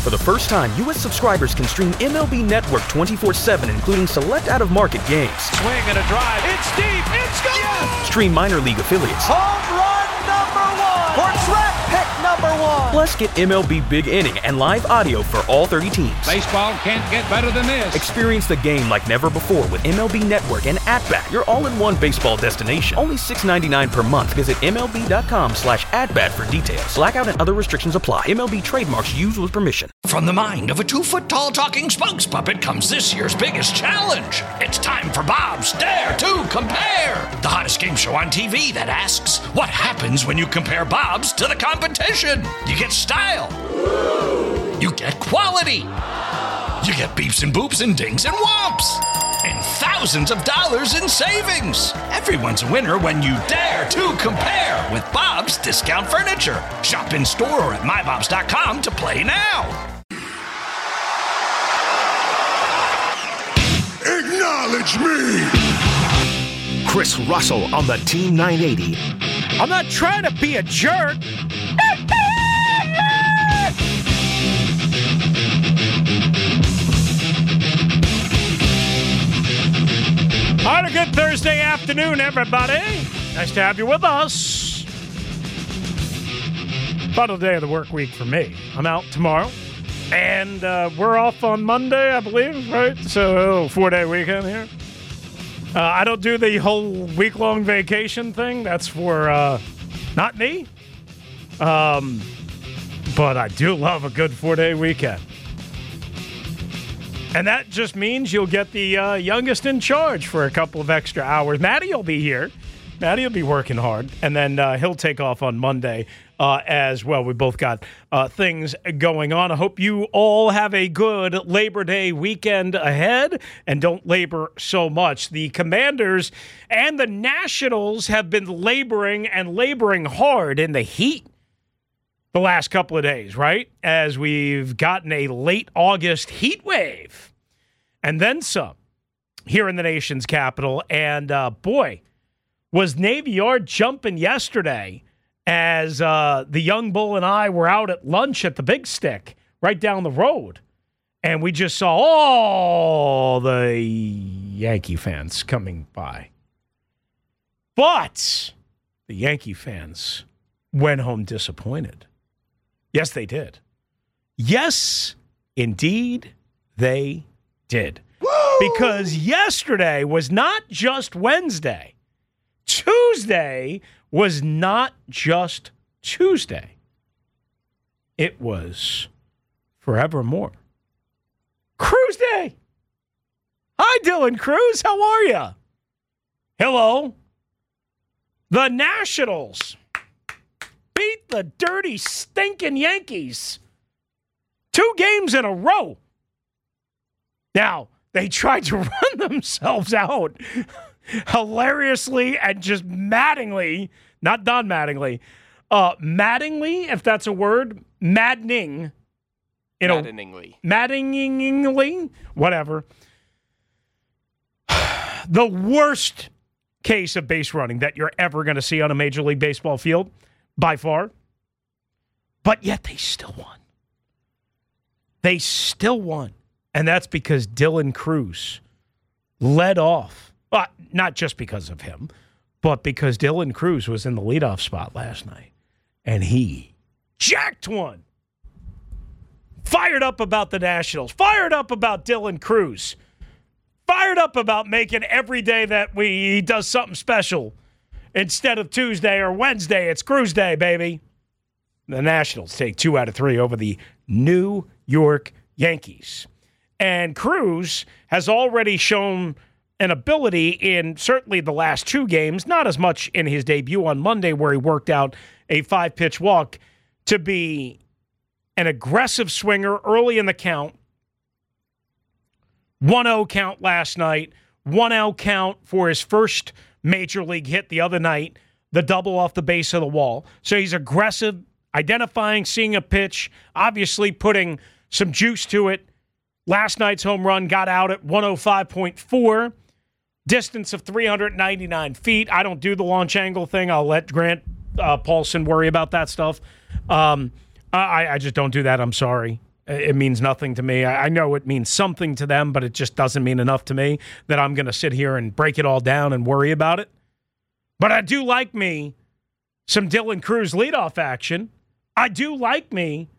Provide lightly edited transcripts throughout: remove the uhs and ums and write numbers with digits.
For the first time, U.S. subscribers can stream MLB Network 24/7, including select out-of-market games. Swing and a drive. It's deep. It's gone. Yes! Stream minor league affiliates. Home run number 1. Or draft pick number 1. Plus, get MLB Big Inning and live audio for all 30 teams. Baseball can't get better than this. Experience the game like never before with MLB Network and At-Bat, your all-in-one baseball destination. Only $6.99 per month. Visit MLB.com/atbat for details. Blackout and other restrictions apply. MLB trademarks used with permission. From the mind of a 2-foot-tall talking Spunks puppet comes this year's biggest challenge. It's time for Bob's Dare to Compare, the hottest game show on TV that asks, what happens when you compare Bob's to the competition? You get style. You get quality. You get beeps and boops and dings and whomps. And thousands of dollars in savings. Everyone's a winner when you dare to compare with Bob's Discount Furniture. Shop in store or at mybobs.com to play now. Acknowledge me! Chris Russell on the Team 980. I'm not trying to be a jerk. All right, a good Thursday afternoon, everybody. Nice to have you with us. Final day of the work week for me. I'm out tomorrow, and we're off on Monday, I believe, right? So, 4-day weekend here. I don't do the whole week-long vacation thing. That's for not me. But I do love a good 4-day weekend. And that just means you'll get the youngest in charge for a couple of extra hours. Maddie will be here. Maddie will be working hard. And then he'll take off on Monday as well. We both got things going on. I hope you all have a good Labor Day weekend ahead and don't labor so much. The Commanders and the Nationals have been laboring hard in the heat the last couple of days, right? As we've gotten a late August heat wave and then some here in the nation's capital. And boy, was Navy Yard jumping yesterday as the young bull and I were out at lunch at the Big Stick right down the road. And we just saw all the Yankee fans coming by. But the Yankee fans went home disappointed. Yes, they did. Yes, indeed, they did. Woo! Because yesterday was not just Wednesday. Tuesday was not just Tuesday. It was forevermore. Cruz Day. Hi, Dylan Cruz. How are you? Hello. The Nationals beat the dirty, stinking Yankees 2 games in a row. Now, they tried to run themselves out hilariously and just maddeningly, not Don Mattingly, maddeningly, if that's a word, maddeningly, whatever. The worst case of base running that you're ever going to see on a Major League Baseball field. By far. But yet they still won. They still won. And that's because Dylan Cruz led off. Not just because of him, but because Dylan Cruz was in the leadoff spot last night. And he jacked one. Fired up about the Nationals. Fired up about Dylan Cruz. Fired up about making every day that he does something special. Instead of Tuesday or Wednesday, it's Cruz Day, baby. The Nationals take 2 out of 3 over the New York Yankees. And Cruz has already shown an ability in certainly the last 2 games, not as much in his debut on Monday where he worked out a 5-pitch walk, to be an aggressive swinger early in the count. 1-0 count last night, 1-out count for his first Major League hit the other night, the double off the base of the wall. So he's aggressive, identifying, seeing a pitch, obviously putting some juice to it. Last night's home run got out at 105.4, distance of 399 feet. I don't do the launch angle thing. I'll let Grant Paulson worry about that stuff. I just don't do that. I'm sorry. It means nothing to me. I know it means something to them, but it just doesn't mean enough to me that I'm going to sit here and break it all down and worry about it. But I do like me some Dylan Crews leadoff action. I do like me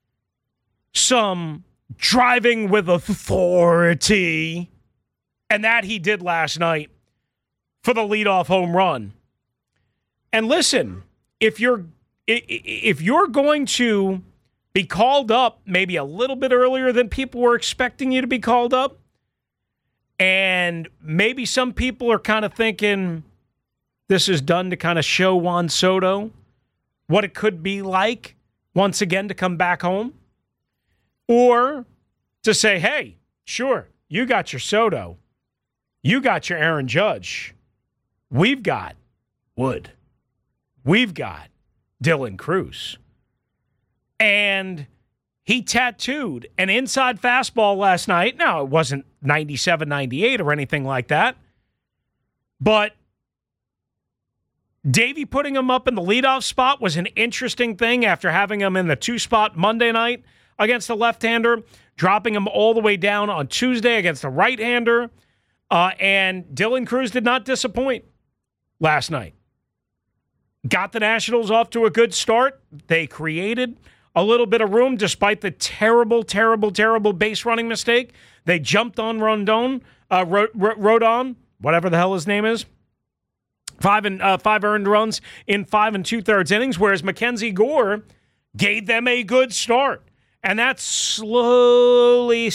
some driving with authority. And that he did last night for the leadoff home run. And listen, if you're going to be called up maybe a little bit earlier than people were expecting you to be called up, and maybe some people are kind of thinking this is done to kind of show Juan Soto what it could be like once again to come back home, or to say, hey, sure, you got your Soto, you got your Aaron Judge, we've got Wood, we've got Dylan Crews. And he tattooed an inside fastball last night. Now, it wasn't 97, 98 or anything like that. But Davey putting him up in the leadoff spot was an interesting thing after having him in the 2-spot Monday night against the left-hander, dropping him all the way down on Tuesday against the right-hander. And Dylan Crews did not disappoint last night. Got the Nationals off to a good start. They created a little bit of room despite the terrible base running mistake. They jumped on Rodon, whatever the hell his name is. 5 earned runs in 5 2/3 innings, whereas Mackenzie Gore gave them a good start. And that's slowly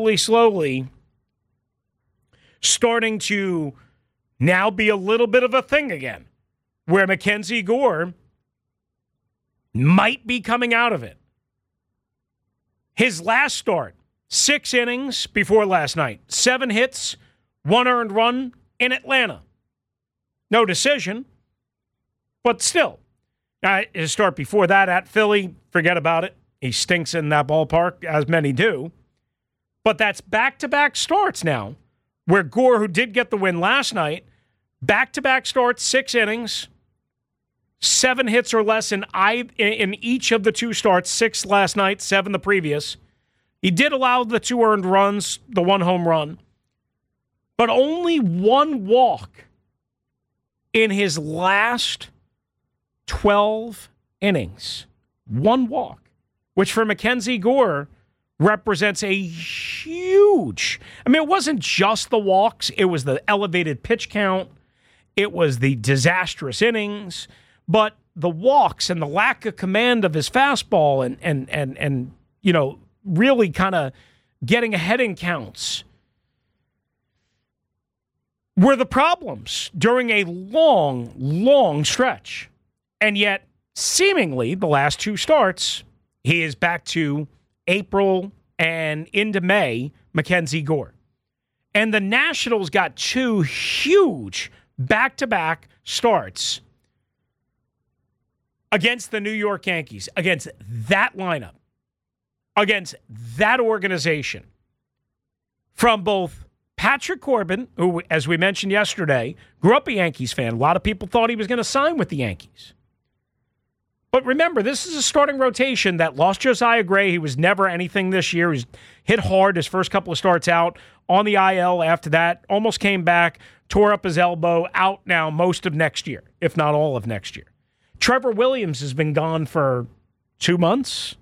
starting to now be a little bit of a thing again, where Mackenzie Gore might be coming out of it. His last start, 6 innings before last night, 7 hits, 1 earned run in Atlanta. No decision, but still. His start before that at Philly, forget about it. He stinks in that ballpark, as many do. But that's back-to-back starts now, where Gore, who did get the win last night, back-to-back starts, 6 innings, 7 hits or less in each of the 2 starts, 6 last night, 7 the previous. He did allow the 2 earned runs, the 1 home run, but only 1 walk in his last 12 innings. 1 walk, which for Mackenzie Gore represents a huge... I mean, it wasn't just the walks. It was the elevated pitch count. It was the disastrous innings. But the walks and the lack of command of his fastball and you know, really kind of getting ahead in counts were the problems during a long stretch. And yet, seemingly, the last 2 starts, he is back to April and into May, Mackenzie Gore. And the Nationals got 2 huge back-to-back starts against the New York Yankees, against that lineup, against that organization, from both Patrick Corbin, who, as we mentioned yesterday, grew up a Yankees fan. A lot of people thought he was going to sign with the Yankees. But remember, this is a starting rotation that lost Josiah Gray. He was never anything this year. He was hit hard his first couple of starts out, on the IL after that, almost came back, tore up his elbow, out now most of next year, if not all of next year. Trevor Williams has been gone for 2 months.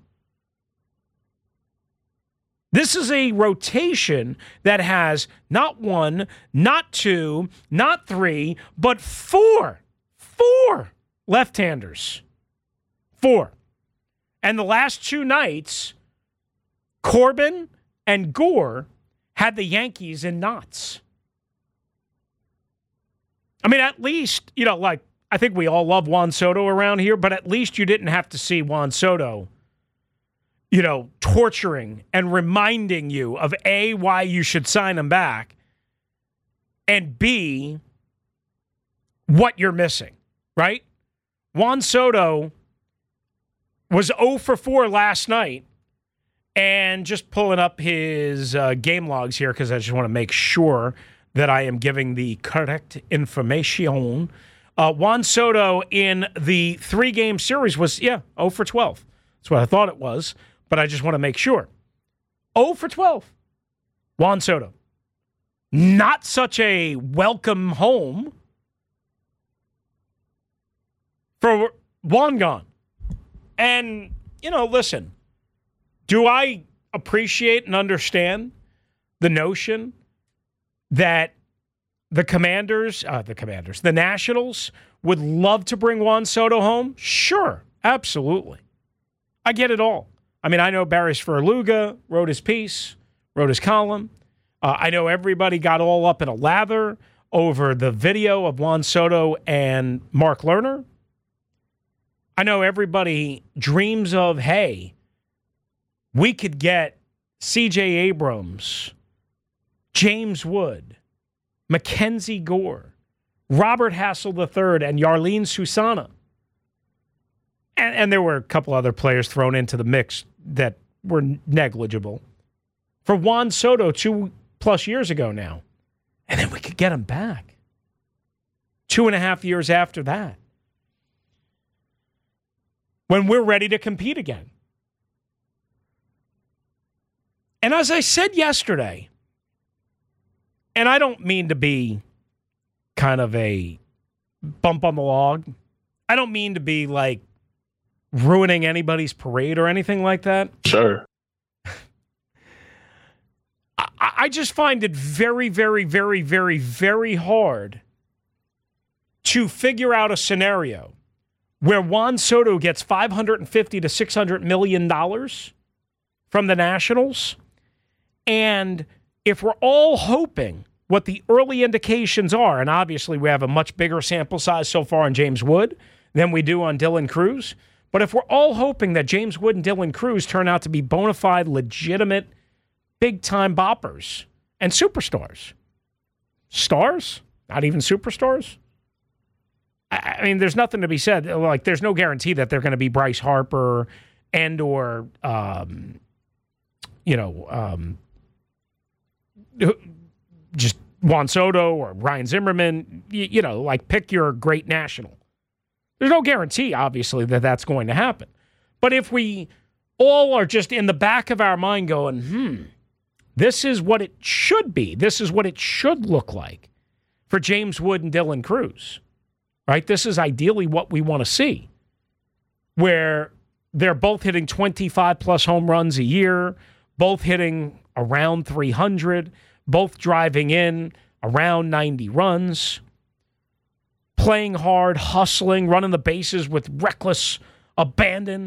This is a rotation that has not 1, not 2, not 3, but 4 left-handers. 4. And the last 2 nights, Corbin and Gore had the Yankees in knots. I mean, at least, you know, like, I think we all love Juan Soto around here, but at least you didn't have to see Juan Soto, you know, torturing and reminding you of A, why you should sign him back, and B, what you're missing, right? Juan Soto was 0 for 4 last night, and just pulling up his game logs here because I just want to make sure that I am giving the correct information. Juan Soto in the 3-game series was, 0 for 12. That's what I thought it was, but I just want to make sure. 0 for 12. Juan Soto. Not such a welcome home for Juan gone. And, listen, do I appreciate and understand the notion that the Nationals would love to bring Juan Soto home? Sure, absolutely. I get it all. I mean, I know Barry Sverluga wrote his piece, wrote his column. I know everybody got all up in a lather over the video of Juan Soto and Mark Lerner. I know everybody dreams of, hey, we could get C.J. Abrams, James Wood, Mackenzie Gore, Robert Hassel III, and Yarlene Susana. And there were a couple other players thrown into the mix that were negligible. For Juan Soto 2+ years ago now. And then we could get him back 2.5 years after that, when we're ready to compete again. And as I said yesterday, and I don't mean to be kind of a bump on the log. I don't mean to be like ruining anybody's parade or anything like that. Sure. I just find it very, very, very, very, very hard to figure out a scenario where Juan Soto gets $550 to $600 million from the Nationals. And if we're all hoping what the early indications are, and obviously we have a much bigger sample size so far on James Wood than we do on Dylan Cruz, but if we're all hoping that James Wood and Dylan Cruz turn out to be bona fide, legitimate, big-time boppers and superstars. Stars? Not even superstars? I mean, there's nothing to be said. Like, there's no guarantee that they're going to be Bryce Harper and or, just Juan Soto or Ryan Zimmerman. Like, pick your great national. There's no guarantee, obviously, that that's going to happen. But if we all are just in the back of our mind going, this is what it should be. This is what it should look like for James Wood and Dylan Cruz, right? This is ideally what we want to see, where they're both hitting 25-plus home runs a year, both hitting around 300, both driving in around 90 runs, playing hard, hustling, running the bases with reckless abandon,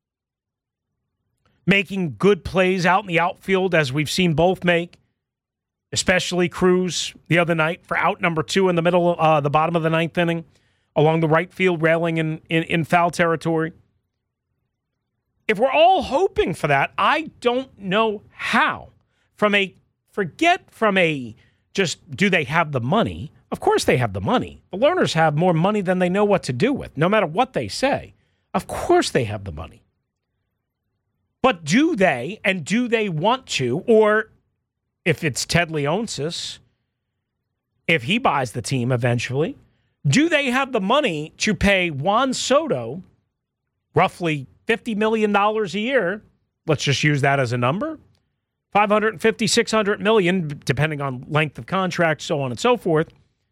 making good plays out in the outfield, as we've seen both make, especially Cruz the other night for out number 2 in the middle, the bottom of the 9th inning, along the right field railing in foul territory. If we're all hoping for that, I don't know how. Forget just do they have the money? Of course they have the money. The Lerners have more money than they know what to do with, no matter what they say. Of course they have the money. But do they want to, or if it's Ted Leonsis, if he buys the team eventually, do they have the money to pay Juan Soto roughly $50 million a year? Let's just use that as a number. $550, $600 million, depending on length of contract, so on and so forth.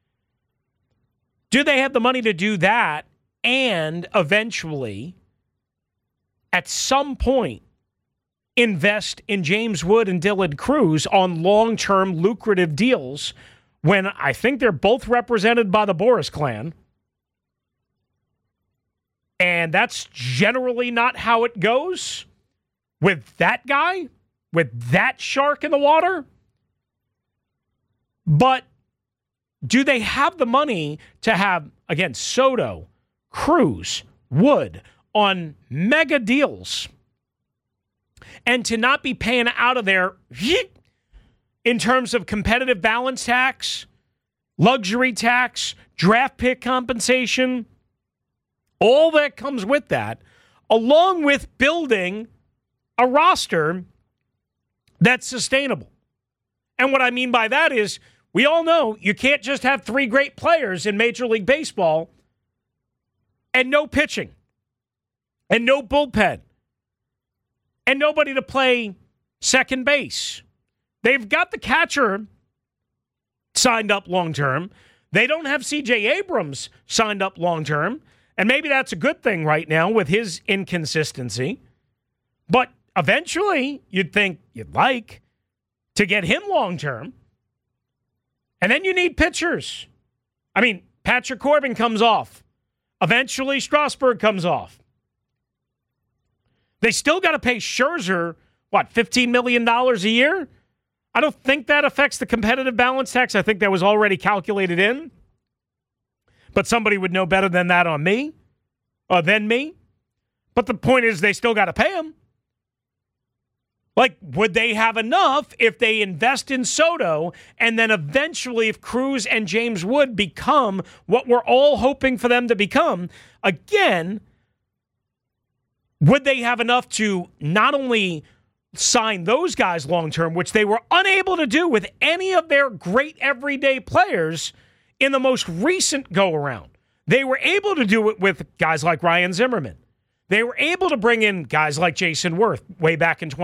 Do they have the money to do that and eventually, at some point, invest in James Wood and Dylan Cruz on long-term lucrative deals when I think they're both represented by the Boris clan? And that's generally not how it goes with that guy, with that shark in the water. But do they have the money to have, again, Soto, Cruz, Wood on mega deals and to not be paying out of there in terms of competitive balance tax, luxury tax, draft pick compensation, all that comes with that, along with building a roster that's sustainable? And what I mean by that is, we all know you can't just have 3 great players in Major League Baseball and no pitching and no bullpen and nobody to play second base. They've got the catcher signed up long-term. They don't have C.J. Abrams signed up long-term. And maybe that's a good thing right now with his inconsistency. But eventually, you'd think you'd like to get him long-term. And then you need pitchers. I mean, Patrick Corbin comes off. Eventually, Strasburg comes off. They still got to pay Scherzer, $15 million a year? I don't think that affects the competitive balance tax. I think that was already calculated in. But somebody would know better than that on me, than me. But the point is they still got to pay him. Like, would they have enough if they invest in Soto and then eventually if Cruz and James Wood become what we're all hoping for them to become, again, would they have enough to not only sign those guys long-term, which they were unable to do with any of their great everyday players in the most recent go-around. They were able to do it with guys like Ryan Zimmerman. They were able to bring in guys like Jason Worth way back in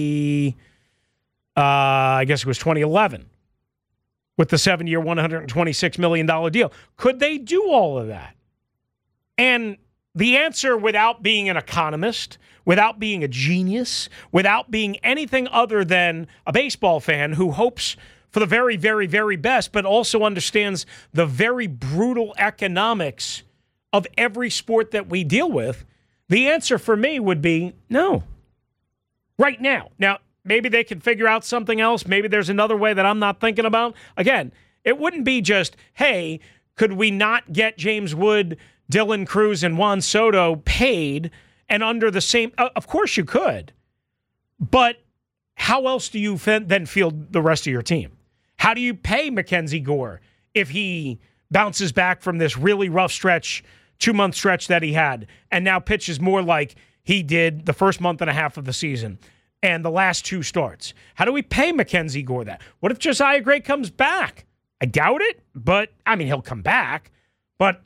2011 with the 7-year, $126 million deal. Could they do all of that? And the answer, without being an economist, without being a genius, without being anything other than a baseball fan who hopes for the very, very, very best, but also understands the very brutal economics of every sport that we deal with, the answer for me would be no. Right now. Now, maybe they can figure out something else. Maybe there's another way that I'm not thinking about. Again, it wouldn't be just, hey, could we not get James Wood, Dylan Cruz, and Juan Soto paid and under the same... Of course you could. But how else do you then field the rest of your team? How do you pay Mackenzie Gore if he bounces back from this really rough stretch, 2-month stretch that he had, and now pitches more like he did the first month and a half of the season and the last 2 starts? How do we pay Mackenzie Gore that? What if Josiah Gray comes back? I doubt it, but, I mean, he'll come back. But,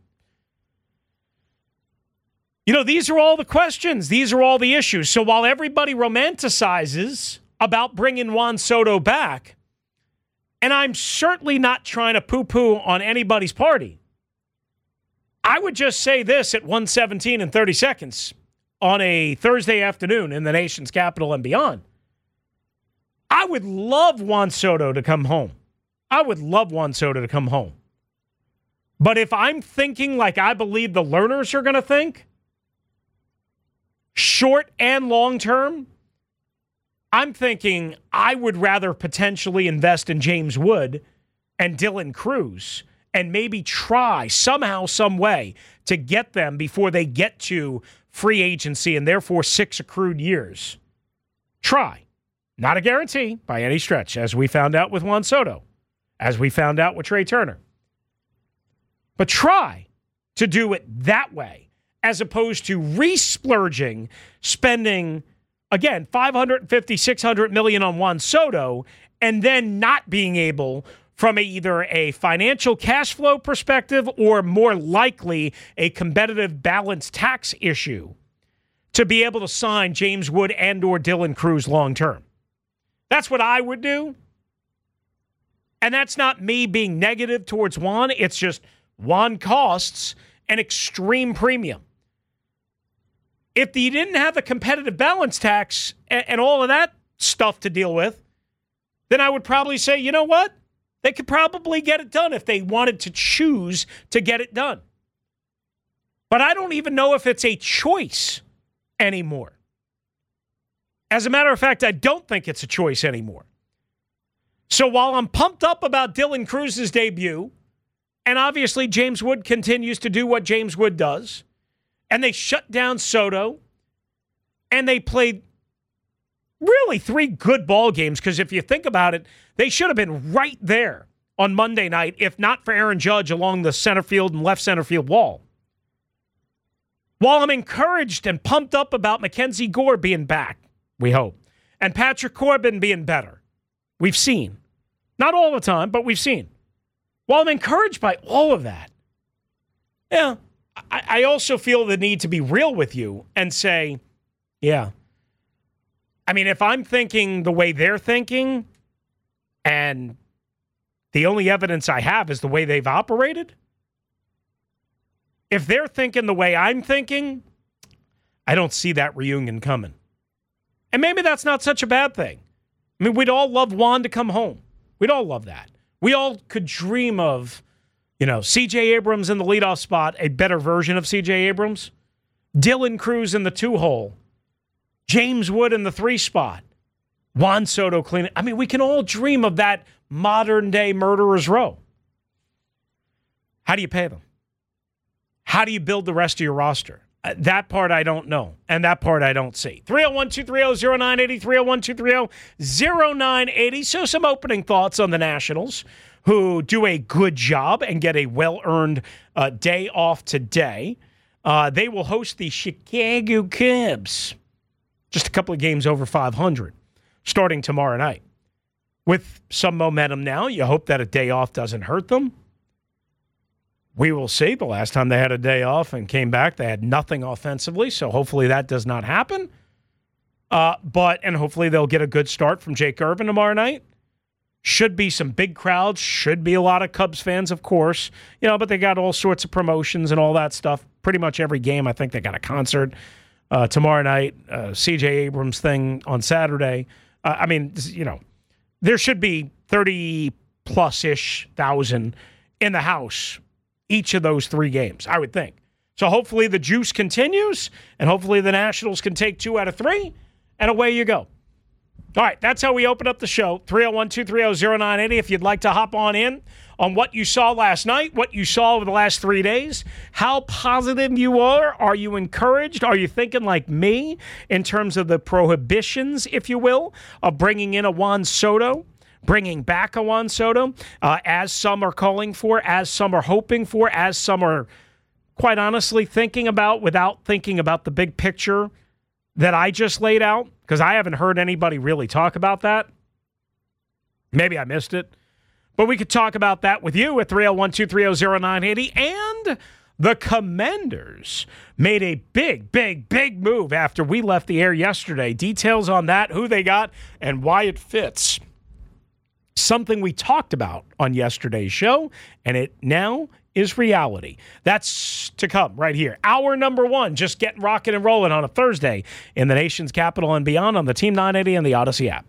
these are all the questions. These are all the issues. So while everybody romanticizes about bringing Juan Soto back, and I'm certainly not trying to poo-poo on anybody's party, I would just say this at 1:17 and 30 seconds on a Thursday afternoon in the nation's capital and beyond. I would love Juan Soto to come home. I would love Juan Soto to come home. But if I'm thinking like I believe the learners are going to think, short and long term, I'm thinking I would rather potentially invest in James Wood and Dylan Cruz and maybe try somehow, some way to get them before they get to free agency and therefore 6 accrued years. Try. Not a guarantee by any stretch, as we found out with Juan Soto, as we found out with Trey Turner. But try to do it that way as opposed to re-splurging, spending, again, $550, $600 million on Juan Soto and then not being able, from either a financial cash flow perspective or more likely a competitive balance tax issue, to be able to sign James Wood and or Dylan Cruz long term. That's what I would do. And that's not me being negative towards Juan. It's just Juan costs an extreme premium. If you didn't have a competitive balance tax and all of that stuff to deal with, then I would probably say, you know what? They could probably get it done if they wanted to choose to get it done. But I don't even know if it's a choice anymore. As a matter of fact, I don't think it's a choice anymore. So while I'm pumped up about Dylan Cruz's debut, and obviously James Wood continues to do what James Wood does, and they shut down Soto, and they played really 3 good ball games, because if you think about it, they should have been right there on Monday night, if not for Aaron Judge along the center field and left center field wall. While I'm encouraged and pumped up about Mackenzie Gore being back, we hope, and Patrick Corbin being better, we've seen. Not all the time, but we've seen. While I'm encouraged by all of that, yeah, I also feel the need to be real with you and say, yeah, I mean, if I'm thinking the way they're thinking, and the only evidence I have is the way they've operated, if they're thinking the way I'm thinking, I don't see that reunion coming. And maybe that's not such a bad thing. I mean, we'd all love Juan to come home. We'd all love that. We all could dream of, C.J. Abrams in the leadoff spot, a better version of C.J. Abrams. Dylan Cruz in the 2-hole. James Wood in the 3 spot. Juan Soto cleaning. I mean, we can all dream of that modern-day murderer's row. How do you pay them? How do you build the rest of your roster? That part I don't know, and that part I don't see. 301-230-0980, 301-230-0980. So some opening thoughts on the Nationals, who do a good job and get a well-earned day off today. They will host the Chicago Cubs, just a couple of games over 500, starting tomorrow night. With some momentum now, you hope that a day off doesn't hurt them. We will see. The last time they had a day off and came back, they had nothing offensively, so hopefully that does not happen. And hopefully they'll get a good start from Jake Irvin tomorrow night. Should be some big crowds, should be a lot of Cubs fans, of course. But they got all sorts of promotions and all that stuff. Pretty much every game, I think they got a concert tomorrow night, C.J. Abrams thing on Saturday. There should be 30+-ish thousand in the house each of those 3 games, I would think. So hopefully the juice continues, and hopefully the Nationals can take 2 out of 3, and away you go. All right, that's how we open up the show. 301-230-0980 if you'd like to hop on in on what you saw last night, what you saw over the last 3 days, how positive you are. Are you encouraged? Are you thinking like me in terms of the prohibitions, if you will, of bringing in a Juan Soto? Bringing back a Juan Soto, as some are calling for, as some are hoping for, as some are, quite honestly, thinking about without thinking about the big picture that I just laid out, because I haven't heard anybody really talk about that. Maybe I missed it. But we could talk about that with you at 301-230-0980. And the Commanders made a big, big, big move after we left the air yesterday. Details on that, who they got, and why it fits. Something we talked about on yesterday's show, and it now is reality. That's to come right here. Hour number 1, just getting rocking and rolling on a Thursday in the nation's capital and beyond on the Team 980 and the Odyssey app.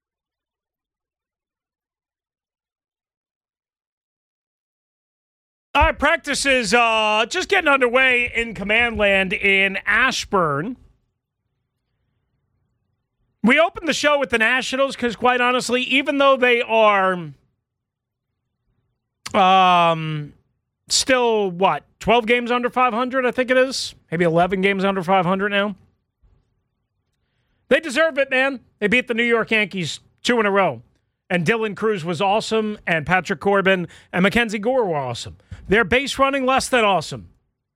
All right, practice is just getting underway in Command Land in Ashburn. We opened the show with the Nationals because, quite honestly, even though they are still, 12 games under 500, I think it is? Maybe 11 games under 500 now? They deserve it, man. They beat the New York Yankees 2 in a row. And Dylan Cruz was awesome, and Patrick Corbin and Mackenzie Gore were awesome. Their base running, less than awesome.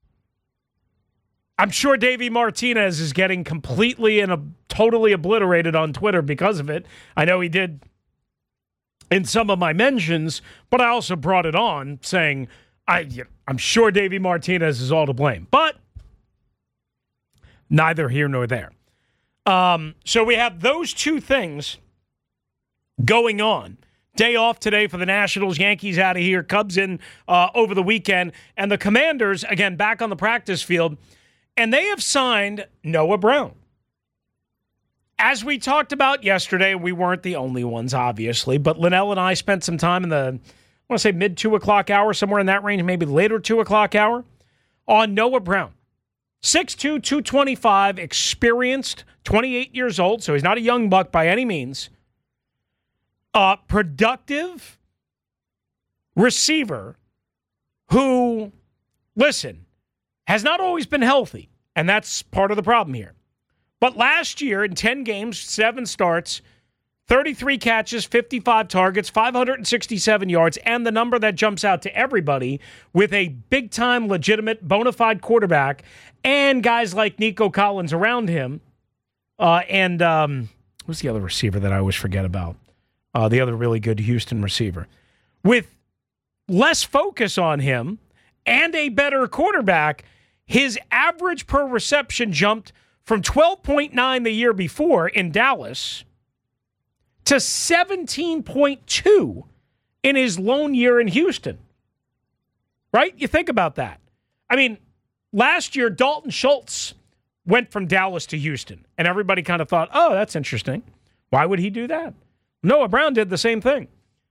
I'm sure Davey Martinez is getting completely and totally obliterated on Twitter because of it. I know he did in some of my mentions, but I also brought it on saying I'm sure Davey Martinez is all to blame. But neither here nor there. So we have those 2 things going on. Day off today for the Nationals, Yankees out of here, Cubs in over the weekend, and the Commanders, again, back on the practice field. And they have signed Noah Brown. As we talked about yesterday, we weren't the only ones, obviously, but Linnell and I spent some time in the, I want to say mid 2 o'clock hour, somewhere in that range, maybe later 2 o'clock hour, on Noah Brown. 6'2", 225, experienced, 28 years old, so he's not a young buck by any means. Productive receiver who, listen, has not always been healthy, and that's part of the problem here. But last year, in 10 games, 7 starts, 33 catches, 55 targets, 567 yards, and the number that jumps out to everybody with a big-time, legitimate, bona fide quarterback and guys like Nico Collins around him. Who's the other receiver that I always forget about? The other really good Houston receiver. With less focus on him and a better quarterback, his average per reception jumped from 12.9 the year before in Dallas to 17.2 in his lone year in Houston. Right? You think about that. I mean, last year, Dalton Schultz went from Dallas to Houston, and everybody kind of thought, oh, that's interesting. Why would he do that? Noah Brown did the same thing.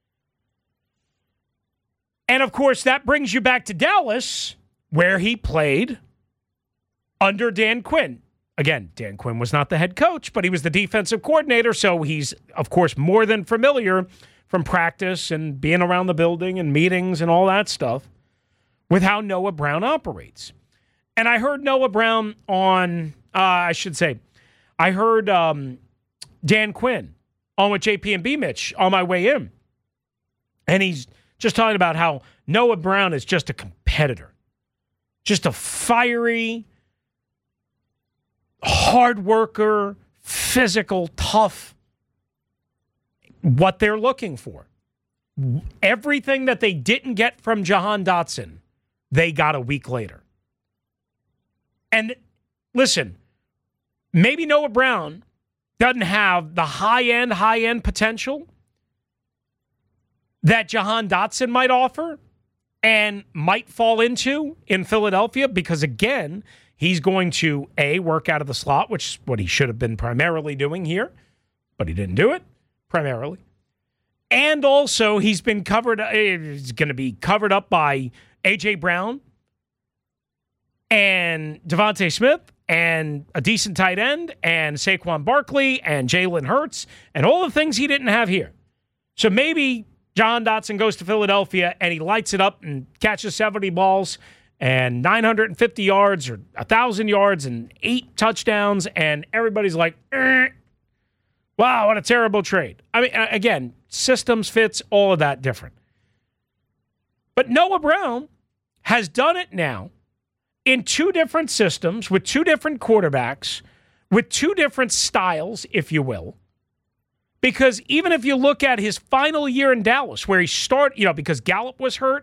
And, of course, that brings you back to Dallas, where he played under Dan Quinn. Again, Dan Quinn was not the head coach, but he was the defensive coordinator, so he's, of course, more than familiar from practice and being around the building and meetings and all that stuff with how Noah Brown operates. And I heard Noah Brown on, I heard Dan Quinn on with JP and B Mitch on my way in. And he's just talking about how Noah Brown is just a competitor. Just a fiery, hard worker, physical, tough. What they're looking for. Everything that they didn't get from Jahan Dotson, they got a week later. And listen, maybe Noah Brown doesn't have the high-end potential that Jahan Dotson might offer and might fall into in Philadelphia because, again, he's going to, A, work out of the slot, which is what he should have been primarily doing here, but he didn't do it primarily. And also, he's going to be covered up by A.J. Brown and Devontae Smith and a decent tight end and Saquon Barkley and Jalen Hurts and all the things he didn't have here. So maybe Jahan Dotson goes to Philadelphia and he lights it up and catches 70 balls and 950 yards or 1,000 yards and 8 touchdowns, and everybody's like, wow, what a terrible trade. I mean, again, systems, fits, all of that different. But Noah Brown has done it now in 2 different systems with 2 different quarterbacks with 2 different styles, if you will. Because even if you look at his final year in Dallas, where he started, because Gallup was hurt,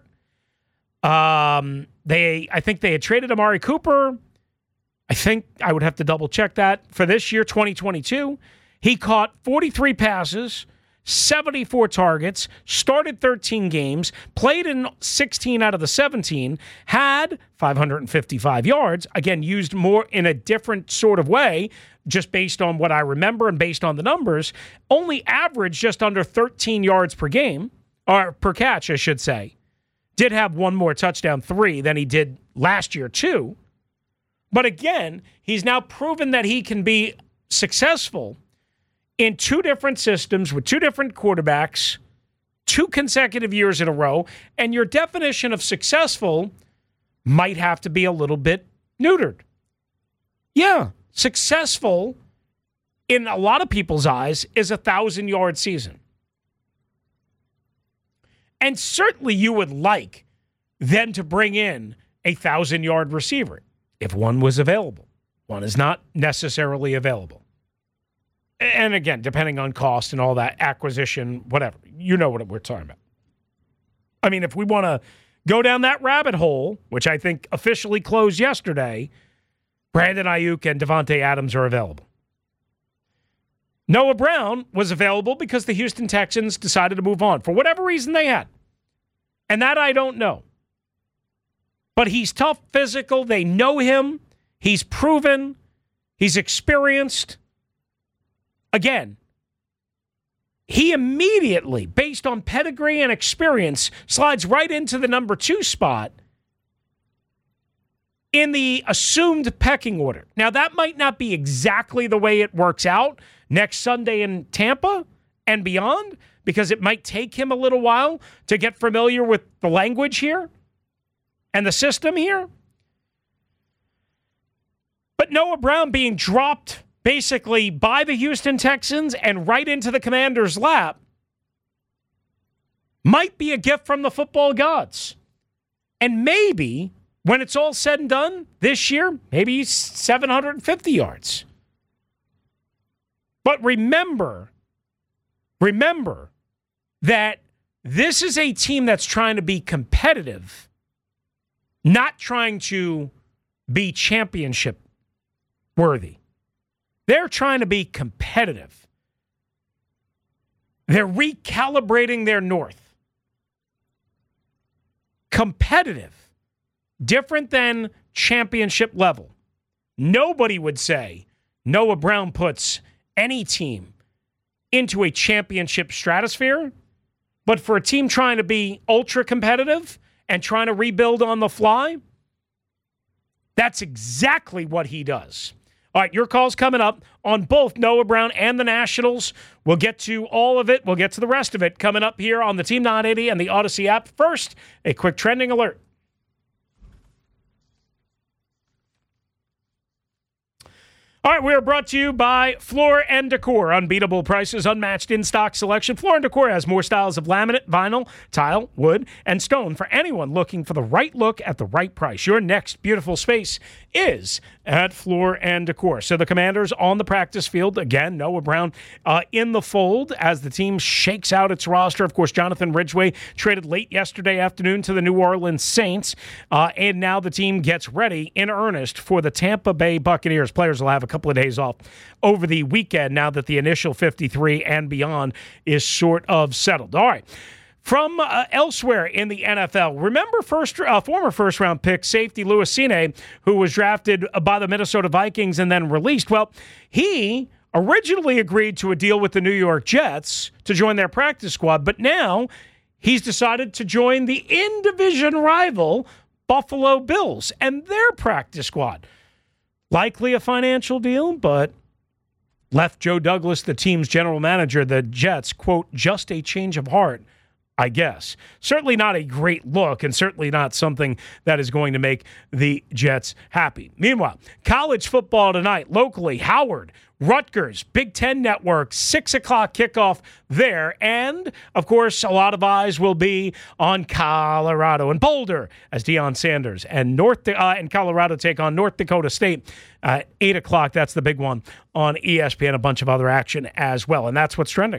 I think they had traded Amari Cooper. I think I would have to double check that for this year, 2022. He caught 43 passes, 74 targets, started 13 games, played in 16 out of the 17, had 555 yards, again, used more in a different sort of way, just based on what I remember and based on the numbers, only averaged just under 13 yards per game, or per catch, I should say. Did have 1 more touchdown, 3, than he did last year, 2. But again, he's now proven that he can be successful in 2 different systems with 2 different quarterbacks, 2 consecutive years in a row, and your definition of successful might have to be a little bit neutered. Yeah, successful in a lot of people's eyes is a 1,000-yard season. And certainly you would like then to bring in a 1,000-yard receiver if one was available. One is not necessarily available. And again, depending on cost and all that, acquisition, whatever. You know what we're talking about. I mean, if we want to go down that rabbit hole, which I think officially closed yesterday, Brandon Ayuk and Devontae Adams are available. Noah Brown was available because the Houston Texans decided to move on for whatever reason they had. And that I don't know. But he's tough, physical. They know him. He's proven. He's experienced. Again, he immediately, based on pedigree and experience, slides right into the number 2 spot in the assumed pecking order. Now, that might not be exactly the way it works out next Sunday in Tampa and beyond, because it might take him a little while to get familiar with the language here and the system here. But Noah Brown being dropped basically by the Houston Texans and right into the Commanders' lap might be a gift from the football gods. And maybe, when it's all said and done this year, maybe 750 yards. But remember that this is a team that's trying to be competitive, not trying to be championship worthy. They're trying to be competitive. They're recalibrating their north. Competitive. Different than championship level. Nobody would say Noah Brown puts any team into a championship stratosphere, but for a team trying to be ultra competitive and trying to rebuild on the fly, that's exactly what he does. All right, your call's coming up on both Noah Brown and the Nationals. We'll get to all of it. We'll get to the rest of it coming up here on the Team 980 and the Odyssey app. First, a quick trending alert. All right, we are brought to you by Floor & Decor. Unbeatable prices, unmatched in-stock selection. Floor & Decor has more styles of laminate, vinyl, tile, wood, and stone for anyone looking for the right look at the right price. Your next beautiful space is at Floor & Decor. So the Commanders on the practice field. Again, Noah Brown in the fold as the team shakes out its roster. Of course, Jonathan Ridgway traded late yesterday afternoon to the New Orleans Saints. And now the team gets ready in earnest for the Tampa Bay Buccaneers. Players will have a couple of days off over the weekend now that the initial 53 and beyond is sort of settled. All right. From elsewhere in the NFL, remember former first-round pick safety Louis Cine, who was drafted by the Minnesota Vikings and then released? Well, he originally agreed to a deal with the New York Jets to join their practice squad, but now he's decided to join the in-division rival Buffalo Bills and their practice squad. Likely a financial deal, but left Joe Douglas, the team's general manager, the Jets, quote, just a change of heart, I guess. Certainly not a great look and certainly not something that is going to make the Jets happy. Meanwhile, college football tonight, locally, Howard, Rutgers, Big Ten Network, 6 o'clock kickoff there. And, of course, a lot of eyes will be on Colorado and Boulder as Deion Sanders and Colorado take on North Dakota State at 8 o'clock. That's the big one on ESPN, a bunch of other action as well. And that's what's trending.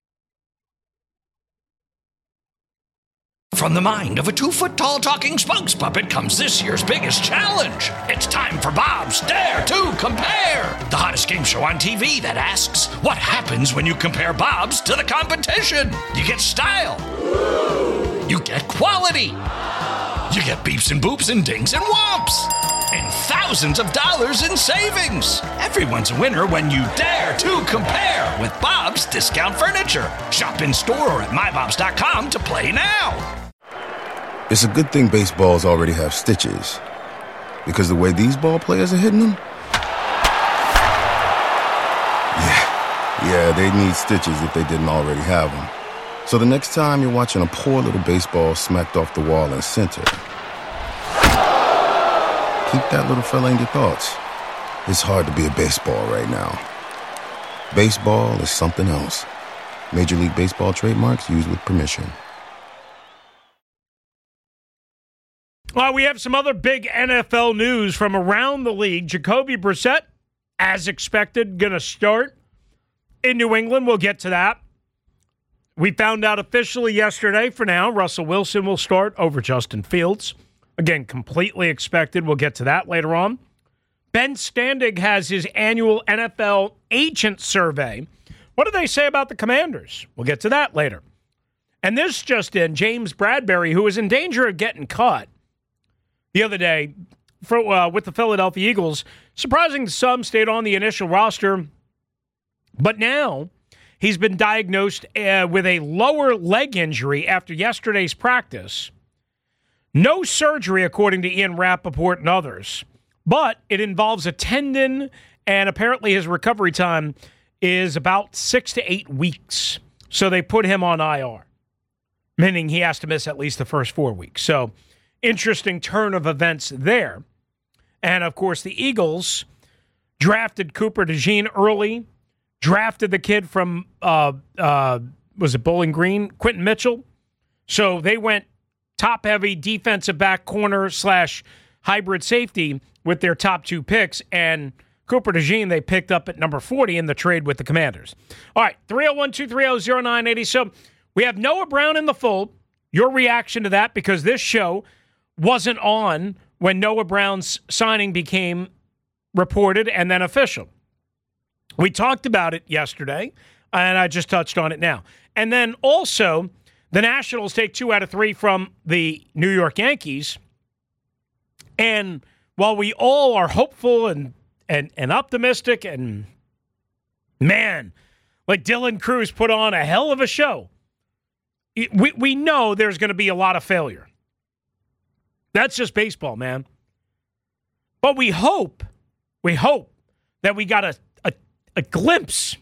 From the mind of a 2-foot-tall talking spokes puppet comes this year's biggest challenge. It's time for Bob's Dare to Compare, the hottest game show on TV that asks, what happens when you compare Bob's to the competition? You get style. You get quality. You get beeps and boops and dings and whomps. And thousands of dollars in savings. Everyone's a winner when you dare to compare with Bob's Discount Furniture. Shop in store or at mybobs.com to play now. It's a good thing baseballs already have stitches, because the way these ball players are hitting them, yeah, they need stitches if they didn't already have them. So the next time you're watching a poor little baseball smacked off the wall in center, keep that little fella in your thoughts. It's hard to be a baseball right now. Baseball is something else. Major League Baseball trademarks used with permission. Well, we have some other big NFL news from around the league. Jacoby Brissett, as expected, going to start in New England. We'll get to that. We found out officially yesterday, for now, Russell Wilson will start over Justin Fields. Again, completely expected. We'll get to that later on. Ben Standig has his annual NFL agent survey. What do they say about the Commanders? We'll get to that later. And this just in, James Bradberry, who was in danger of getting cut the other day with the Philadelphia Eagles, surprising to some, stayed on the initial roster. But now he's been diagnosed with a lower leg injury after yesterday's practice. No surgery, according to Ian Rappaport and others. But it involves a tendon, and apparently his recovery time is about 6 to 8 weeks. So they put him on IR, meaning he has to miss at least the first 4 weeks. So interesting turn of events there. And, of course, the Eagles drafted Cooper DeJean early, drafted the kid from, was it Bowling Green? Quentin Mitchell. So they went top-heavy defensive back corner / hybrid safety with their top 2 picks, and Cooper DeJean they picked up at number 40 in the trade with the Commanders. All right, 301-230-0980. So we have Noah Brown in the fold. Your reaction to that, because this show wasn't on when Noah Brown's signing became reported and then official. We talked about it yesterday, and I just touched on it now. And then also, the Nationals take 2 out of 3 from the New York Yankees. And while we all are hopeful and optimistic, and man, like Dylan Cruz put on a hell of a show, we know there's going to be a lot of failure. That's just baseball, man. But we hope that we got a glimpse,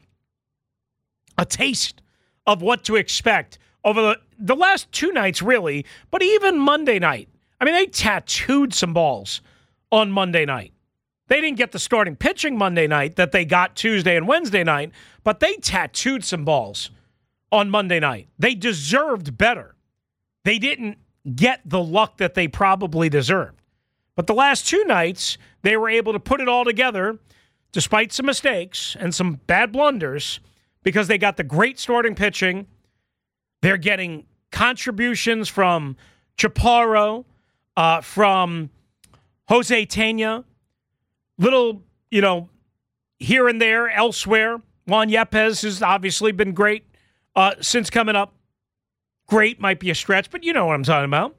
a taste of what to expect over the last 2 nights, really, but even Monday night. I mean, they tattooed some balls on Monday night. They didn't get the starting pitching Monday night that they got Tuesday and Wednesday night, but they tattooed some balls on Monday night. They deserved better. They didn't get the luck that they probably deserved. But the last 2 nights, they were able to put it all together, despite some mistakes and some bad blunders, because they got the great starting pitching. They're getting contributions from Chaparro, from Jose Tena, little, here and there, elsewhere. Juan Yepes has obviously been great since coming up. Great might be a stretch, but you know what I'm talking about.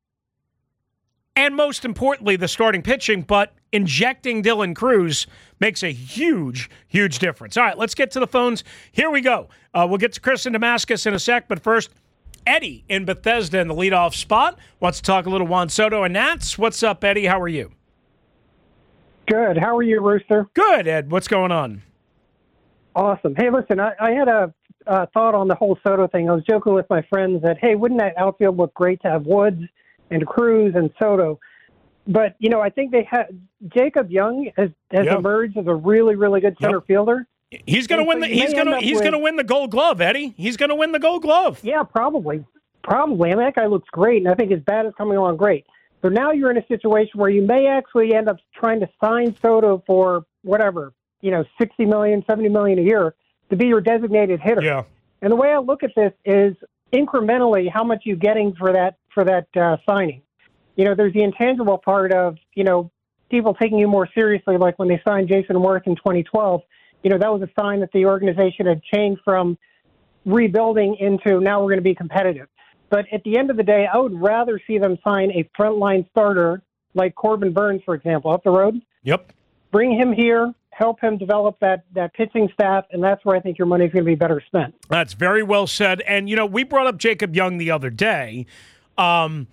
And most importantly, the starting pitching, but injecting Dylan Cruz makes a huge, huge difference. All right, let's get to the phones. Here we go. We'll get to Chris in Damascus in a sec, but first, Eddie in Bethesda in the leadoff spot wants to talk a little Juan Soto and Nats. What's up, Eddie? How are you? Good. How are you, Rooster? Good, Ed. What's going on? Awesome. Hey, listen, I had a thought on the whole Soto thing. I was joking with my friends that, hey, wouldn't that outfield look great to have Woods and Cruz and Soto? But, I think they had Jacob Young has emerged as a really, really good center fielder. He's going to win he's going to win the Gold Glove, Eddie. He's going to win the Gold Glove. Yeah, probably. I mean, that guy looks great, and I think his bat is coming along great. So now you're in a situation where you may actually end up trying to sign Soto for whatever, $60 million, $70 million a year to be your designated hitter. Yeah. And the way I look at this is incrementally how much you're getting for that signing. There's the intangible part of, people taking you more seriously, like when they signed Jason Worth in 2012. That was a sign that the organization had changed from rebuilding into now we're going to be competitive. But at the end of the day, I would rather see them sign a frontline starter like Corbin Burns, for example, up the road. Yep. Bring him here, help him develop that pitching staff, and that's where I think your money is going to be better spent. That's very well said. And, we brought up Jacob Young the other day, and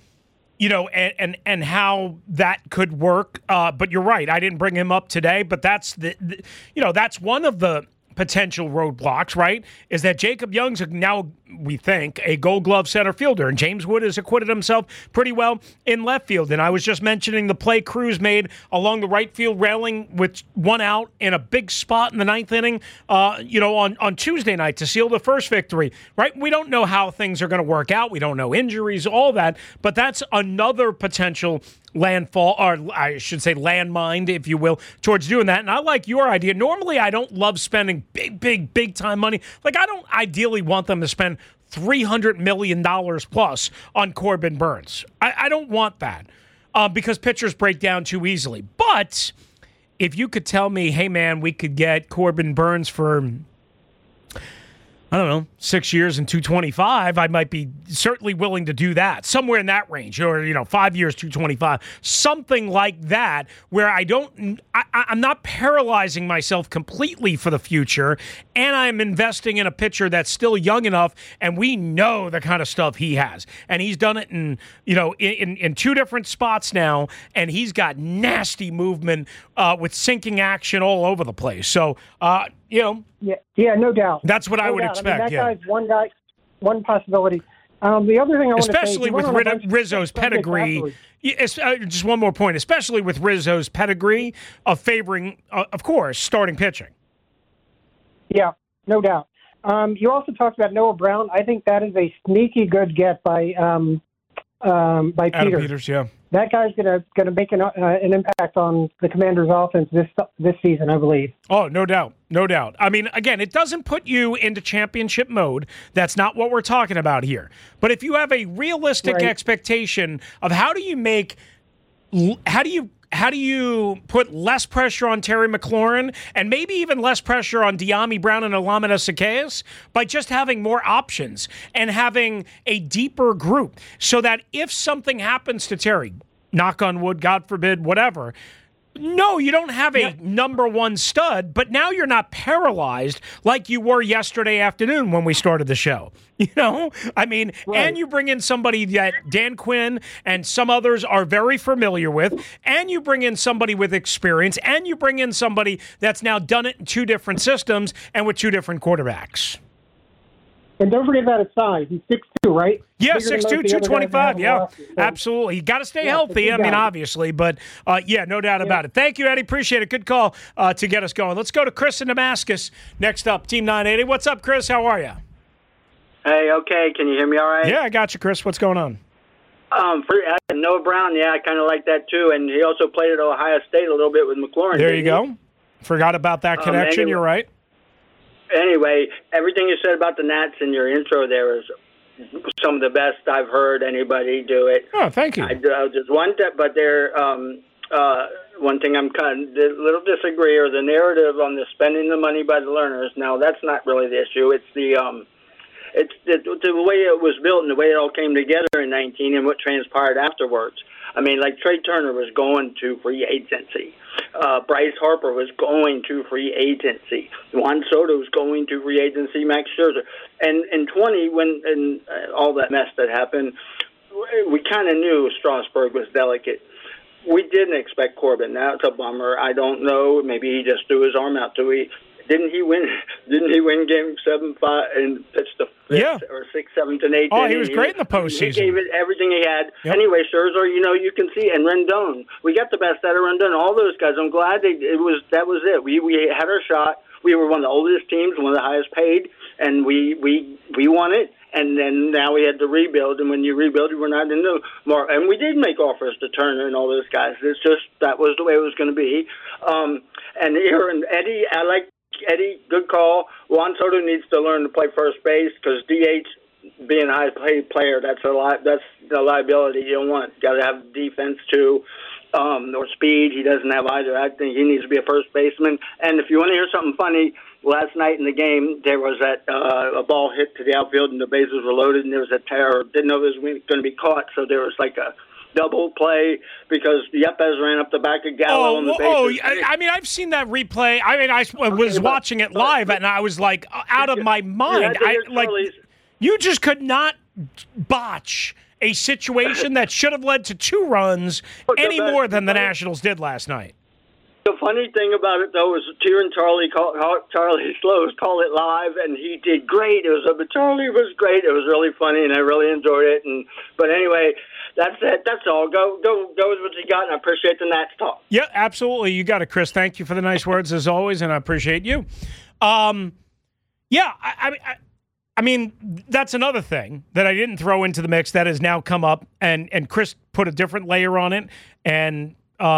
how that could work. But you're right. I didn't bring him up today, but that's that's one of the potential roadblocks, right? Is that Jacob Young's now, we think, a Gold Glove center fielder, and James Wood has acquitted himself pretty well in left field. And I was just mentioning the play Cruz made along the right field railing with 1 out in a big spot in the 9th inning, on Tuesday night to seal the first victory, right? We don't know how things are going to work out. We don't know injuries, all that, but that's another potential landfall, or I should say landmine, if you will, towards doing that. And I like your idea. Normally, I don't love spending big time money. Like, I don't ideally want them to spend $300 million plus on Corbin Burns. I don't want that because pitchers break down too easily. But if you could tell me, hey, man, we could get Corbin Burns for, I don't know, 6 years and $225, I might be certainly willing to do that. Somewhere in that range, or 5 years, $225, something like that, where I'm not paralyzing myself completely for the future, and I'm investing in a pitcher that's still young enough, and we know the kind of stuff he has, and he's done it in 2 different spots now, and he's got nasty movement with sinking action all over the place. So, Yeah, no doubt. That's what I would expect. I mean, that guy's one possibility. The other thing I want to say, especially with Rizzo's pedigree, just one more point, especially with Rizzo's pedigree of favoring, of course, starting pitching. Yeah, no doubt. You also talked about Noah Brown. I think that is a sneaky good get by Adam Peters. Peters, yeah. That guy's gonna make an impact on the Commanders' offense this season, I believe. Oh, no doubt. I mean, again, it doesn't put you into championship mode. That's not what we're talking about here. But if you have a realistic expectation of how do you how do you put less pressure on Terry McLaurin and maybe even less pressure on De'Ami Brown and Olamide Zaccheaus by just having more options and having a deeper group so that if something happens to Terry, knock on wood, God forbid, whatever, no, you don't have a number one stud, but now you're not paralyzed like you were yesterday afternoon when we started the show. You know, I mean, and you bring in somebody that Dan Quinn and some others are very familiar with, and you bring in somebody with experience, and you bring in somebody that's now done it in two different systems and with two different quarterbacks. And don't forget about his size. He's 6'2", right? Yeah, 6'2", 225. Yeah, absolutely. You got to stay healthy. I mean, obviously, but yeah, no doubt about it. Thank you, Eddie. Appreciate it. Good call to get us going. Let's go to Chris in Damascus next up. Team 980. What's up, Chris? How are you? Hey, okay. Can you hear me all right? Yeah, I got you, Chris. What's going on? Noah Brown, yeah, I kind of like that too. And he also played at Ohio State a little bit with McLaurin. There you go. Forgot about that connection. Anyway, you're right. Anyway, everything you said about the Nats in your intro there is some of the best I've heard anybody do it. Oh, thank you. I just one step, but there, one thing I'm kind of a little disagree, or the narrative on the spending the money by the learners. Now, that's not really the issue. It's the way it was built and the way it all came together in 19 and what transpired afterwards. I mean, like Trey Turner was going to free agency. Bryce Harper was going to free agency. Juan Soto was going to free agency. Max Scherzer. And in 20, when all that mess that happened, we kind of knew Strasburg was delicate. We didn't expect Corbin. Now it's a bummer. I don't know. Maybe he just threw his arm out to it. Didn't he win Game 7-5 and pitched the 5th or 6th, 7th, and 8th? Oh, he was great in the postseason. He gave it everything he had. Yep. Anyway, Scherzer, you can see, and Rendon. We got the best out of Rendon. All those guys. I'm glad that was it. We had our shot. We were one of the oldest teams, one of the highest paid, and we won it. And then now we had to rebuild, and when you rebuild, we're not in the more. And we did make offers to Turner and all those guys. It's just that was the way it was going to be. And here and Eddie, I like. Eddie, good call. Juan Soto needs to learn to play first base because DH, being a high-paid player, that's the liability you don't want. Got to have defense too, or speed. He doesn't have either. I think he needs to be a first baseman. And if you want to hear something funny, last night in the game there was a ball hit to the outfield and the bases were loaded and there was a tear. Didn't know it was going to be caught, so there was like a double play because Yepes ran up the back of Gallo on the bases. I mean, I've seen that replay. I mean, I was watching it live, and I was like out of my mind. You just could not botch a situation that should have led to 2 runs any more than the Nationals did last night. The funny thing about it, though, is Charlie Slows called it live, and he did great. Charlie was great. It was really funny, and I really enjoyed it. But anyway, that's it. That's all. Go with what you got, and I appreciate the Nats talk. Yeah, absolutely. You got it, Chris. Thank you for the nice words, as always, and I appreciate you. Yeah, I mean, that's another thing that I didn't throw into the mix that has now come up, and Chris put a different layer on it, and,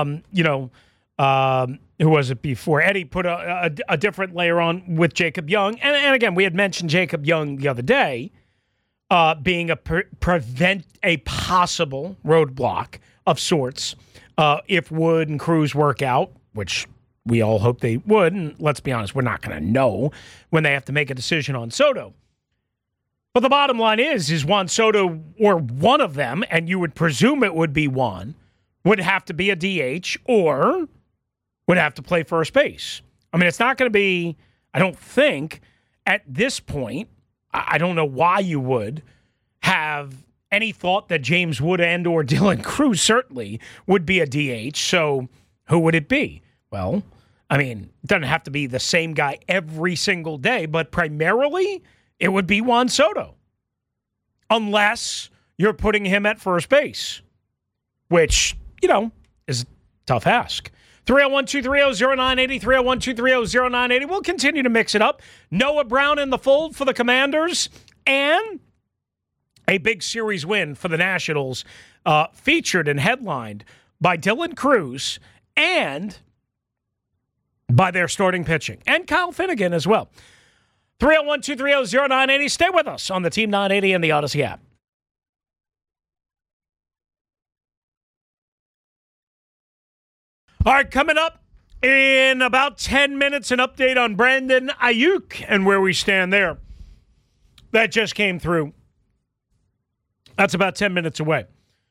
who was it before? Eddie put a different layer on with Jacob Young. And again, we had mentioned Jacob Young the other day being a possible roadblock of sorts if Wood and Cruz work out, which we all hope they would. And let's be honest, we're not going to know when they have to make a decision on Soto. But the bottom line is Juan Soto or one of them, and you would presume it would be one, would have to be a DH or would have to play first base. I mean, it's not going to be, I don't think, at this point, I don't know why you would have any thought that James Wood and or Dylan Cruz certainly would be a DH. So who would it be? Well, I mean, it doesn't have to be the same guy every single day, but primarily it would be Juan Soto. Unless you're putting him at first base, which, is a tough ask. 301-230-0980, 301-230-0980. We'll continue to mix it up. Noah Brown in the fold for the Commanders and a big series win for the Nationals, featured and headlined by Dylan Cruz and by their starting pitching. And Kyle Finnegan as well. 301-230-0980. Stay with us on the Team 980 and the Odyssey app. All right, coming up in about 10 minutes, an update on Brandon Ayuk and where we stand there. That just came through. That's about 10 minutes away.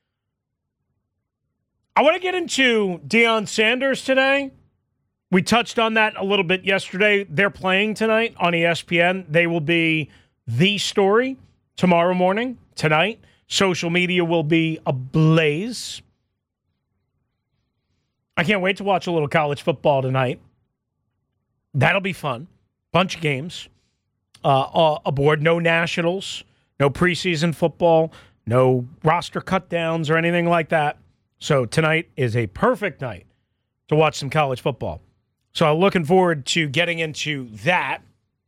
I want to get into Deion Sanders today. We touched on that a little bit yesterday. They're playing tonight on ESPN. They will be the story tomorrow morning, tonight. Social media will be ablaze. I can't wait to watch a little college football tonight. That'll be fun. Bunch of games aboard. No nationals, no preseason football, no roster cutdowns or anything like that. So tonight is a perfect night to watch some college football. So I'm looking forward to getting into that.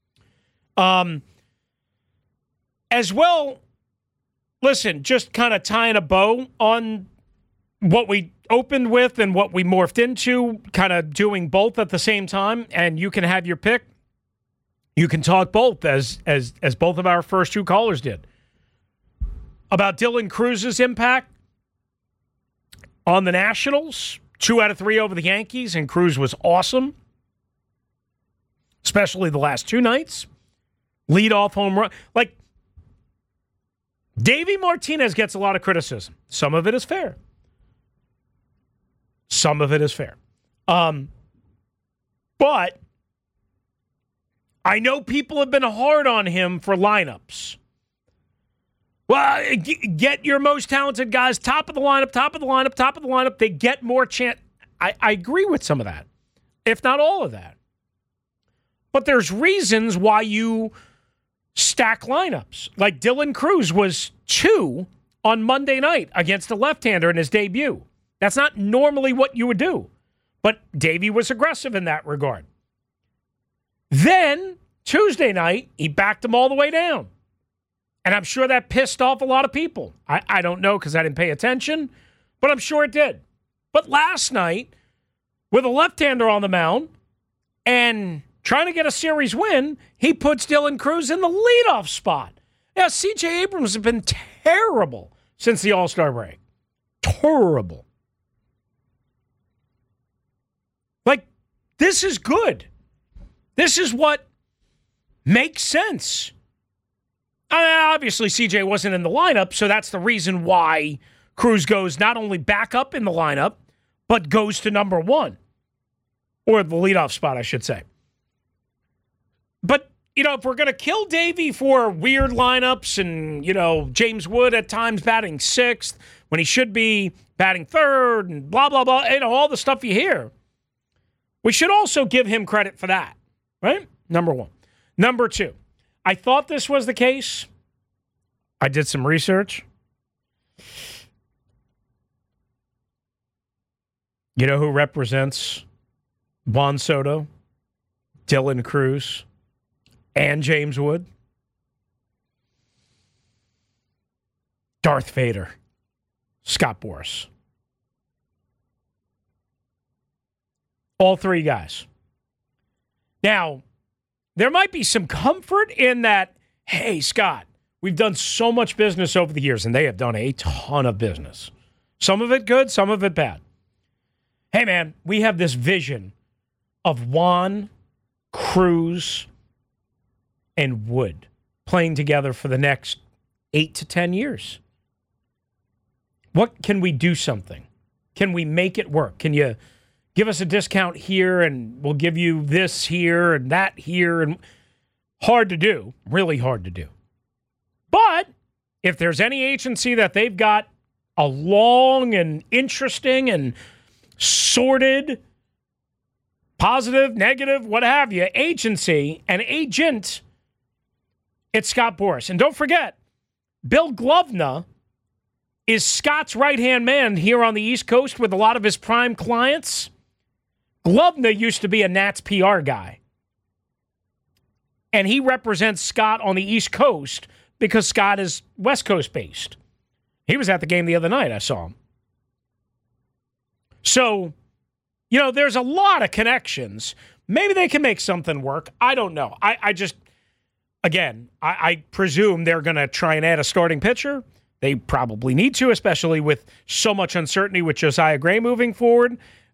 As well, listen, just kind of tying a bow on what we opened with and what we morphed into, kind of doing both at the same time, and you can have your pick. You can talk both, as both of our first two callers did, about Dylan Cruz's impact on the Nationals. 2 out of 3 over the Yankees, and Cruz was awesome, especially the last 2 nights. Leadoff home run. Like, Davey Martinez gets a lot of criticism. Some of it is fair. Some of it is fair. But I know people have been hard on him for lineups. Well, get your most talented guys top of the lineup, top of the lineup, top of the lineup. They get more chance. I agree with some of that, if not all of that. But there's reasons why you stack lineups. Like Dylan Cruz was 2 on Monday night against a left-hander in his debut. That's not normally what you would do. But Davey was aggressive in that regard. Then, Tuesday night, he backed him all the way down. And I'm sure that pissed off a lot of people. I don't know because I didn't pay attention, but I'm sure it did. But last night, with a left-hander on the mound and trying to get a series win, he puts Dylan Cruz in the leadoff spot. Now, C.J. Abrams has been terrible since the All-Star break. Terrible. Like, this is good. This is what makes sense. I mean, obviously, CJ wasn't in the lineup, so that's the reason why Cruz goes not only back up in the lineup, but goes to number 1. Or the leadoff spot, I should say. But, you know, if we're going to kill Davey for weird lineups and, you know, James Wood at times batting 6th when he should be batting 3rd and blah, blah, blah, you know, all the stuff you hear, we should also give him credit for that, right? Number 1. Number 2, I thought this was the case. I did some research. You know who represents Juan Soto, Dylan Cruz, and James Wood? Darth Vader, Scott Boras. All 3 guys. Now, there might be some comfort in that, hey, Scott, we've done so much business over the years, and they have done a ton of business. Some of it good, some of it bad. Hey, man, we have this vision of Juan, Cruz, and Wood playing together for the next 8 to 10 years. What can we do something? Can we make it work? Can you give us a discount here and we'll give you this here and that here? And hard to do, really hard to do. But if there's any agency that they've got a long and interesting and sorted, positive, negative, what have you, agency, an agent, it's Scott Boras. And don't forget, Bill Glovna is Scott's right-hand man here on the East Coast with a lot of his prime clients. Glovna used to be a Nats PR guy. And he represents Scott on the East Coast because Scott is West Coast based. He was at the game the other night. I saw him. So, you know, there's a lot of connections. Maybe they can make something work. I don't know. I just, again, I presume they're going to try and add a starting pitcher. They probably need to, especially with so much uncertainty with Josiah Gray moving forward.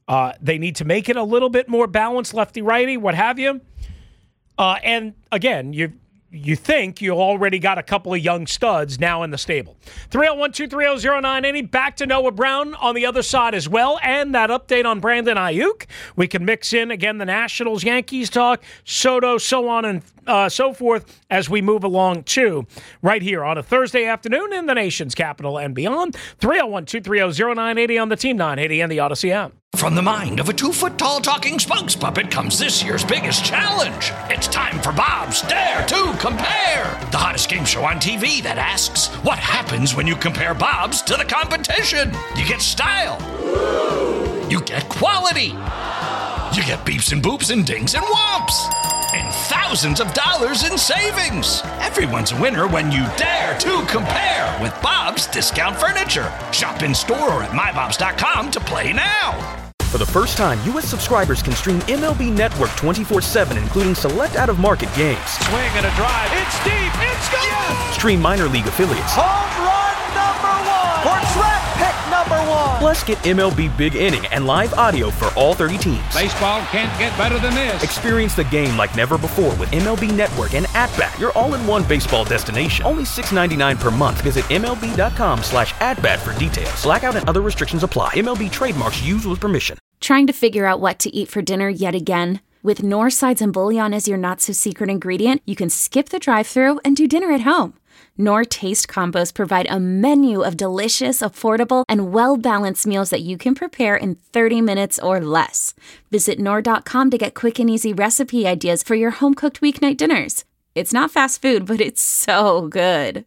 They need to make it a little bit more balanced, lefty-righty, what have you. And again, you think you already got a couple of young studs now in the stable. 301-230-0980. Back to Noah Brown on the other side as well. And that update on Brandon Ayuk. We can mix in, again, the Nationals, Yankees talk, Soto, so on and so forth as we move along, too. Right here on a Thursday afternoon in the nation's capital and beyond. 301-230-0980 on the Team 980 and the Odyssey app. From the mind of a 2-foot-tall talking spokes puppet comes this year's biggest challenge. It's time for Bob's Dare to Compare, the hottest game show on TV that asks, what happens when you compare Bob's to the competition? You get style. You get quality. You get beeps and boops and dings and whomps. And thousands of dollars in savings. Everyone's a winner when you dare to compare with Bob's Discount Furniture. Shop in store or at mybobs.com to play now. For the first time, U.S. subscribers can stream MLB Network 24/7, including select out-of-market games. Swing and a drive. It's deep. It's gone. Yes! Stream minor league affiliates. Home run number 1. Or track pick number 1. Plus, get MLB Big Inning and live audio for all 30 teams. Baseball can't get better than this. Experience the game like never before with MLB Network and At-Bat, your all-in-one baseball destination. Only $6.99 per month. Visit MLB.com/AtBat for details. Blackout and other restrictions apply. MLB trademarks used with permission. Trying to figure out what to eat for dinner yet again? With Knorr sides and bouillon as your not-so-secret ingredient, you can skip the drive-thru and do dinner at home. Knorr Taste Combos provide a menu of delicious, affordable, and well-balanced meals that you can prepare in 30 minutes or less. Visit Knorr.com to get quick and easy recipe ideas for your home-cooked weeknight dinners. It's not fast food, but it's so good.